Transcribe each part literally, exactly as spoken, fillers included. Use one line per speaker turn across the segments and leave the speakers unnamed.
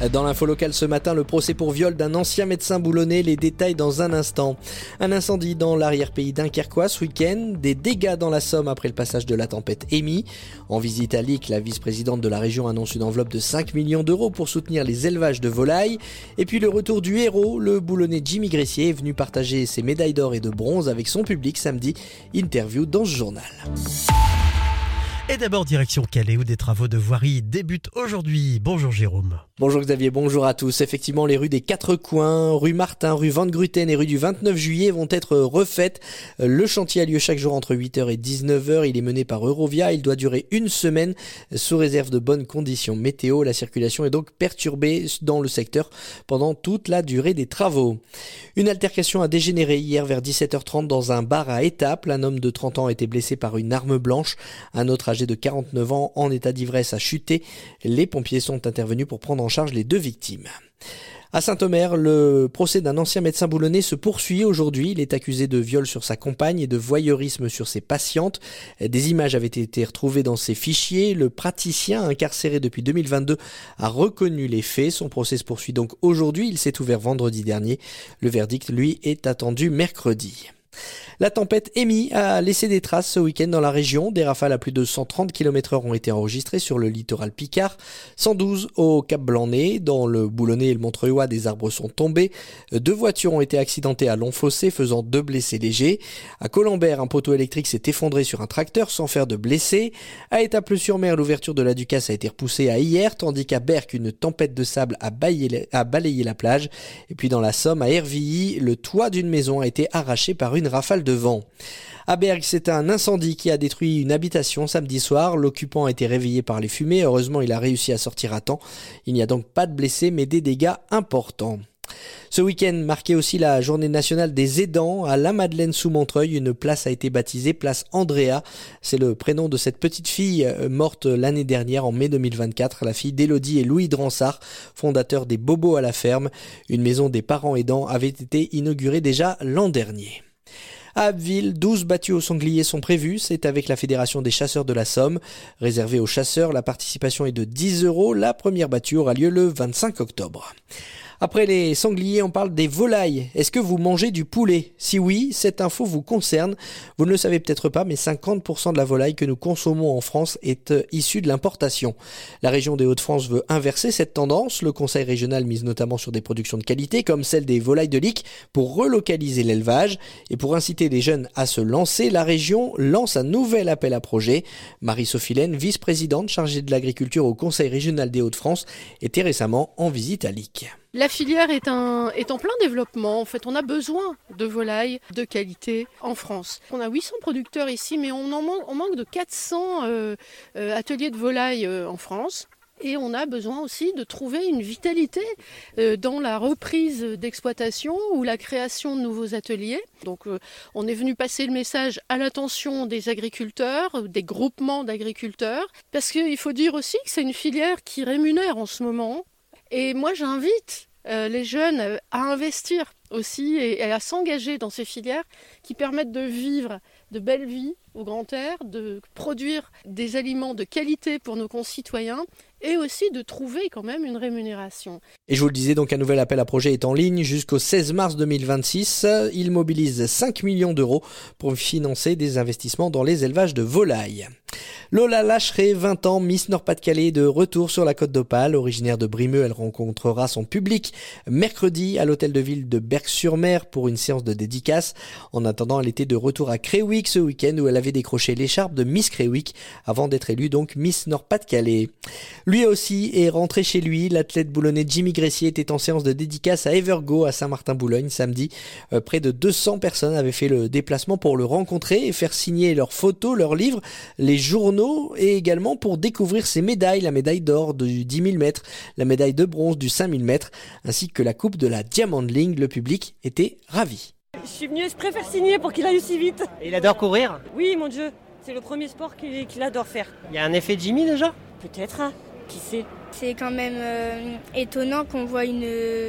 Dans l'info locale ce matin, le procès pour viol d'un ancien médecin boulonnais, les détails dans un instant. Un incendie dans l'arrière-pays dunkerquois ce week-end, des dégâts dans la Somme après le passage de la tempête Amy. En visite à Licques, la vice-présidente de la région annonce une enveloppe de cinq millions d'euros pour soutenir les élevages de volailles. Et puis le retour du héros, le boulonnais Jimmy Gressier est venu partager ses médailles d'or et de bronze avec son public samedi. Interview dans ce journal.
Et d'abord direction Calais où des travaux de voirie débutent aujourd'hui. Bonjour Jérôme.
Bonjour Xavier, bonjour à tous. Effectivement, les rues des Quatre Coins, rue Martin, rue Van Gruten et rue du vingt-neuf juillet vont être refaites. Le chantier a lieu chaque jour entre huit heures et dix-neuf heures. Il est mené par Eurovia. Il doit durer une semaine sous réserve de bonnes conditions météo. La circulation est donc perturbée dans le secteur pendant toute la durée des travaux. Une altercation a dégénéré hier vers dix-sept heures trente dans un bar à Étaples. Un homme de trente ans a été blessé par une arme blanche. Un autre âgé de quarante-neuf ans en état d'ivresse a chuté. Les pompiers sont intervenus pour prendre en charge les deux victimes. À Saint-Omer, le procès d'un ancien médecin boulonnais se poursuit aujourd'hui. Il est accusé de viol sur sa compagne et de voyeurisme sur ses patientes. Des images avaient été retrouvées dans ses fichiers. Le praticien, incarcéré depuis deux mille vingt-deux, a reconnu les faits. Son procès se poursuit donc aujourd'hui. Il s'est ouvert vendredi dernier. Le verdict, lui, est attendu mercredi. La tempête Amy a laissé des traces ce week-end dans la région. Des rafales à plus de cent trente kilomètres heure ont été enregistrées sur le littoral picard. cent douze au Cap Blanc-Nez. Dans le Boulonnais et le Montreuillois, des arbres sont tombés. Deux voitures ont été accidentées à Longfossé, faisant deux blessés légers. À Colembert, un poteau électrique s'est effondré sur un tracteur sans faire de blessés. À Étaples-sur-Mer, l'ouverture de la Ducasse a été repoussée à hier, tandis qu'à Berck, une tempête de sable a balayé, a balayé la plage. Et puis dans la Somme, à Hervilly, le toit d'une maison a été arraché par une rafale de vent. À Berck, c'est un incendie qui a détruit une habitation samedi soir. L'occupant a été réveillé par les fumées. Heureusement, il a réussi à sortir à temps. Il n'y a donc pas de blessés, mais des dégâts importants. Ce week-end marquait aussi la journée nationale des aidants. À La Madeleine sous Montreuil, une place a été baptisée place Andrea. C'est le prénom de cette petite fille morte l'année dernière en mai deux mille vingt-quatre, la fille d'Élodie et Louis Dransart, fondateurs des Bobos à la ferme. Une maison des parents aidants avait été inaugurée déjà l'an dernier. À Abbeville, douze battues au sanglier sont prévues. C'est avec la Fédération des chasseurs de la Somme. Réservée aux chasseurs, la participation est de dix euros. La première battue aura lieu le vingt-cinq octobre. Après les sangliers, on parle des volailles. Est-ce que vous mangez du poulet ? Si oui, cette info vous concerne. Vous ne le savez peut-être pas, mais cinquante pour cent de la volaille que nous consommons en France est issue de l'importation. La région des Hauts-de-France veut inverser cette tendance. Le conseil régional mise notamment sur des productions de qualité, comme celle des volailles de Licques, pour relocaliser l'élevage. Et pour inciter les jeunes à se lancer, la région lance un nouvel appel à projet. Marie-Sophie Laine, vice-présidente chargée de l'agriculture au conseil régional des Hauts-de-France, était récemment en visite à Licques.
La filière est, un, est en plein développement. En fait, on a besoin de volailles de qualité en France. On a huit cents producteurs ici, mais on, en manque, on manque de quatre cents euh, euh, ateliers de volailles euh, en France. Et on a besoin aussi de trouver une vitalité euh, dans la reprise d'exploitation ou la création de nouveaux ateliers. Donc euh, on est venu passer le message à l'attention des agriculteurs, des groupements d'agriculteurs, parce qu'il faut dire aussi que c'est une filière qui rémunère en ce moment. Et moi, j'invite euh, les jeunes à investir aussi et, et à s'engager dans ces filières qui permettent de vivre de belles vies au grand air, de produire des aliments de qualité pour nos concitoyens et aussi de trouver quand même une rémunération.
Et je vous le disais, donc un nouvel appel à projet est en ligne jusqu'au seize mars deux mille vingt-six. Il mobilise cinq millions d'euros pour financer des investissements dans les élevages de volailles. Lola Lacheret, vingt ans, Miss Nord-Pas-de-Calais, de retour sur la Côte d'Opale. Originaire de Brimeux, elle rencontrera son public mercredi à l'hôtel de ville de Berck-sur-Mer pour une séance de dédicace. En attendant, elle était de retour à Créwick ce week-end où elle avait décroché l'écharpe de Miss Créwick avant d'être élue donc Miss Nord-Pas-de-Calais. Lui aussi est rentré chez lui. L'athlète boulonnais Jimmy Gressier était en séance de dédicace à Evergo à Saint-Martin-Boulogne samedi. Euh, près de deux cents personnes avaient fait le déplacement pour le rencontrer et faire signer leurs photos, leurs livres, les journaux et également pour découvrir ses médailles, la médaille d'or du dix mille mètres, la médaille de bronze du cinq mille mètres ainsi que la coupe de la Diamond League. Le public était ravi.
Je suis venue, je préfère signer pour qu'il aille aussi vite.
Et il adore courir ?
Oui, mon Dieu, c'est le premier sport qu'il, qu'il adore faire.
Il y a un effet Jimmy déjà ?
Peut-être, hein. Qui sait ?
C'est quand même euh, étonnant qu'on voit une,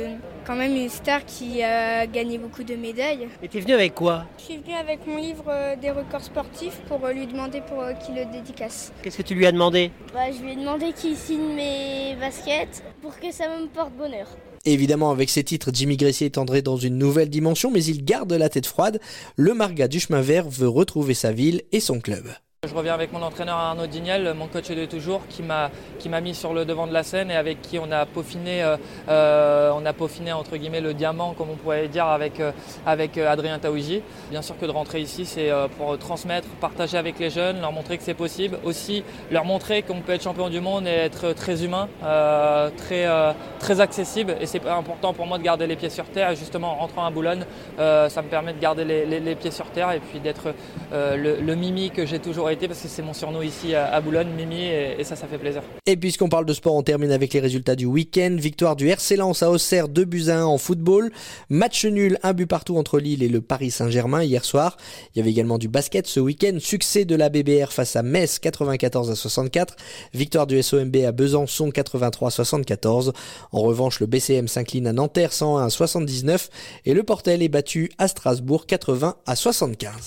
quand même une star qui a gagné beaucoup de médailles.
Et t'es venu avec quoi?
Je suis venue avec mon livre euh, des records sportifs pour euh, lui demander pour euh, qu'il le dédicace.
Qu'est-ce que tu lui as demandé?
Bah, je lui ai demandé qu'il signe mes baskets pour que ça me porte bonheur.
Évidemment, avec ces titres, Jimmy Gressier est entré dans une nouvelle dimension, mais il garde la tête froide. Le Marga du chemin vert veut retrouver sa ville et son club.
Je reviens avec mon entraîneur Arnaud Dignel, mon coach de toujours, qui m'a qui m'a mis sur le devant de la scène et avec qui on a peaufiné, euh, euh, on a peaufiné entre guillemets le diamant, comme on pourrait dire, avec euh, avec Adrien Taouji. Bien sûr que de rentrer ici, c'est euh, pour transmettre, partager avec les jeunes, leur montrer que c'est possible, aussi leur montrer qu'on peut être champion du monde et être très humain, euh, très euh, très accessible. Et c'est important pour moi de garder les pieds sur terre. Et justement, en rentrant à Boulogne, euh, ça me permet de garder les, les, les pieds sur terre et puis d'être euh, le, le Mimi que j'ai toujours été, parce que c'est mon surnom ici à Boulogne, Mimi, et, et ça, ça fait plaisir.
Et puisqu'on parle de sport, on termine avec les résultats du week-end. Victoire du R C Lens à Auxerre, deux buts à un en football. Match nul, un but partout entre Lille et le Paris Saint-Germain hier soir. Il y avait également du basket ce week-end. Succès de l'A B B R face à Metz, quatre-vingt-quatorze à soixante-quatre. Victoire du S O M B à Besançon, quatre-vingt-trois à soixante-quatorze. En revanche, le B C M s'incline à Nanterre, cent un à soixante-dix-neuf. Et le Portel est battu à Strasbourg, quatre-vingts à soixante-quinze.